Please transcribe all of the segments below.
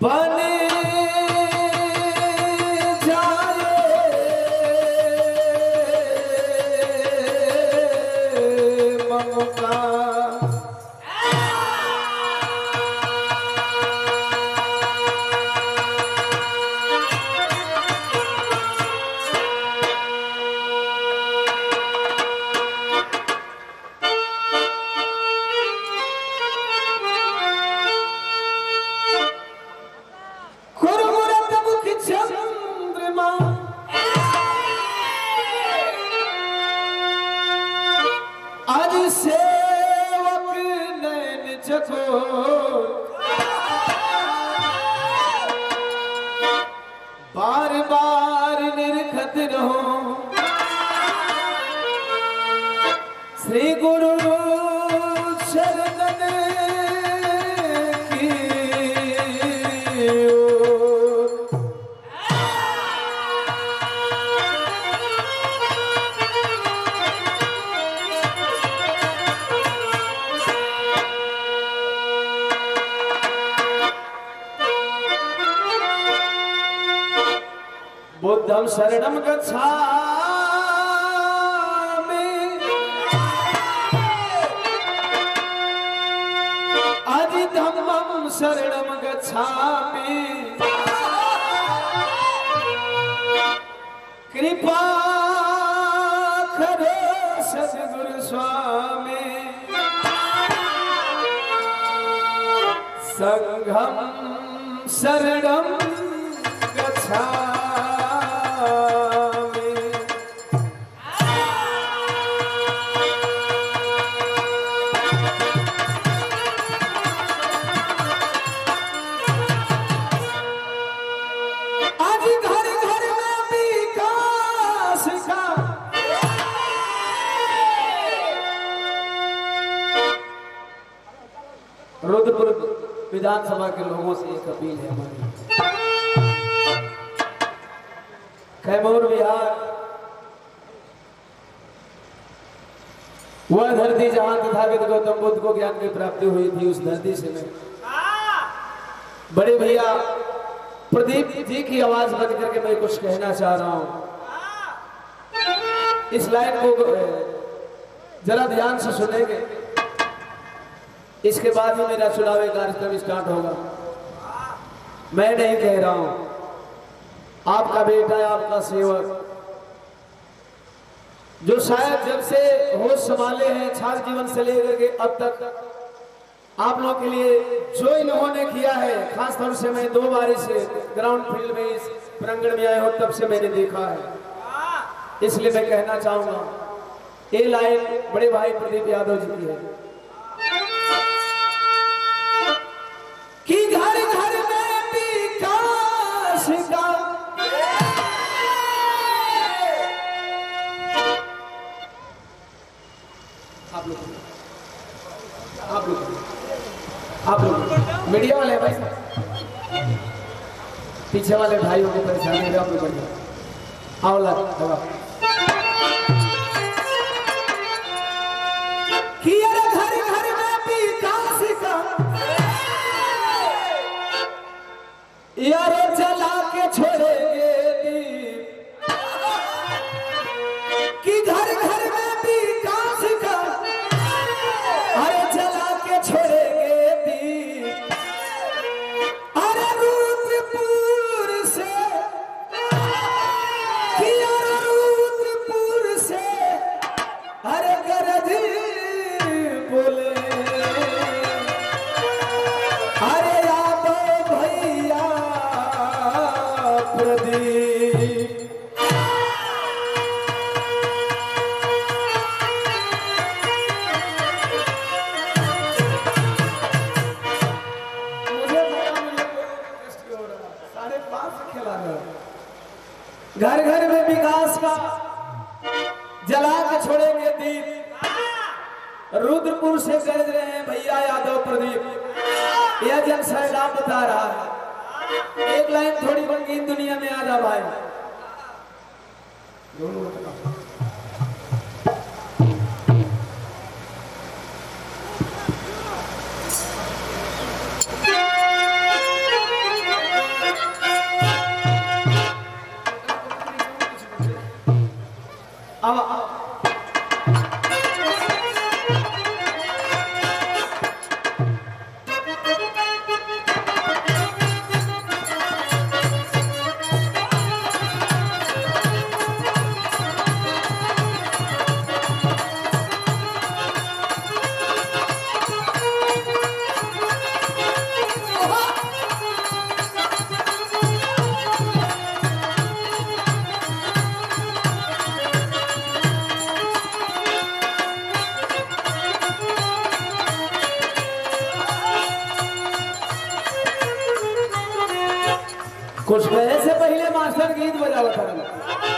बने बार बार निरखत रहो श्री गुरु शरणन की बुद्धं शरणं गच्छामि आदि धम्मं शरणं गच्छामि कृपा करो सद्गुरु स्वामी संघं शरणं गच्छामि रुद्रपुर विधानसभा के लोगों से एक अपील है हमारी। कैमूर बिहार वह धरती जहां तथागत गौतम बुद्ध को ज्ञान की प्राप्ति हुई थी, उस धरती से मैं बड़े भैया प्रदीप जी की आवाज बंद करके मैं कुछ कहना चाह रहा हूं। इस लाइन को जरा ध्यान से सुनेंगे, इसके बाद ही मेरा चुनावी कार्यक्रम स्टार्ट होगा। मैं नहीं कह रहा हूं, आपका बेटा है, आपका सेवक, जो शायद जब से होश संभाले हैं छात्र जीवन से लेकर के अब तक आप लोगों के लिए जो इन्होंने किया है, खास तौर से मैं 2 बार इस ग्राउंड फील्ड में इस प्रांगण में आया हूं, तब से मैंने देखा है। इसलिए मैं कहना चाहूंगा, ये लाइन बड़े भाई प्रदीप यादव जी की है कि घर घर में विकास का आप लोग मीडिया वाले भाई, पीछे वाले भाइयों को परेशानी है, आप लोग बढ़िया आओ लगा कि घर घर में विकास का यारो जला के छोड़ेंगे दीप कि घर घर में विकास का अरे जला के छोड़ेंगे दीप। अरे रुद्रपुर से कि अरे रुद्रपुर से अरे गरज बोले अरे प्रदीप मुझे साढ़े 5 से खेला है। घर घर में विकास का जला के छोड़ेंगे दीप, रुद्रपुर से गरज रहे हैं भैया यादव प्रदीप, यह जन सैलाब बता रहा है। एक लाइन थोड़ी रंगीन दुनिया में आ जा भाई। कुछ कहे से पहले मास्टर गीत बजावत है।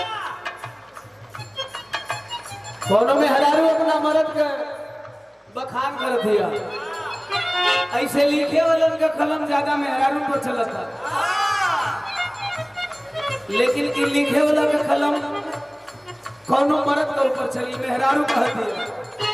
कोनो में हजारों अपना मर्द के बखान कर दिया। ऐसे लिखे वालों का कलम ज्यादा मेहरारू पर चलता, लेकिन इन लिखे वाला का कलम कोनो मर्द के ऊपर चली, मेहरारू कह दिया।